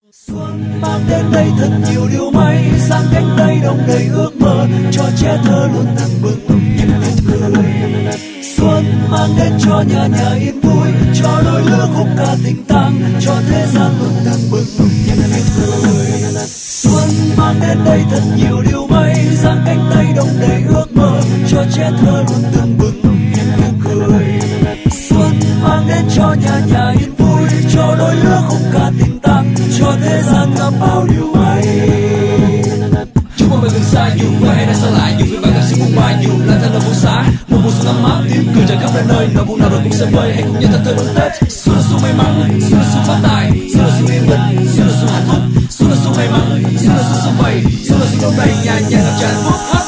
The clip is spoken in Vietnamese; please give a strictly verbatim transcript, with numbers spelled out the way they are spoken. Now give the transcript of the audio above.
Xuân mang đến đây thật nhiều điều may, sang cánh tay đong đầy ước mơ, cho trẻ thơ luôn tưng bừng những tiếng cười. Xuân mang đến cho nhà nhà yên vui, cho đôi lứa khúc ca tình tang, cho thế gian luôn tưng bừng những tiếng cười. Xuân mang đến đây thật nhiều điều may, sang cánh tay đong đầy ước mơ, cho trẻ thơ luôn tưng bừng những tiếng cười. Xuân mang đến cho nhà nhà yên vui, cho đôi lứa khúc ca tình tang, cho thế gian ngập bao điều hay. Chúng con mình từng sai, dù quay hay đã xa lại, dù phiên bản cảm xúc buồn bã, dù là thân là phố xá, một mùa xuân ấm áp, tiếng cười tràn khắp nơi nơi, nỗi buồn nào rồi cũng sẽ vơi. Hãy cùng nhau thật thơ đón Tết. Xuân là xuân may mắn, xuân là xuân phát tài, xuân là xuân yên bình, xuân là xuân hạnh phúc, xuân là xuân may mắn, xuân là xuân sum vầy, xuân là xuân đón đầy nhà nhà ngập tràn hạnh phúc.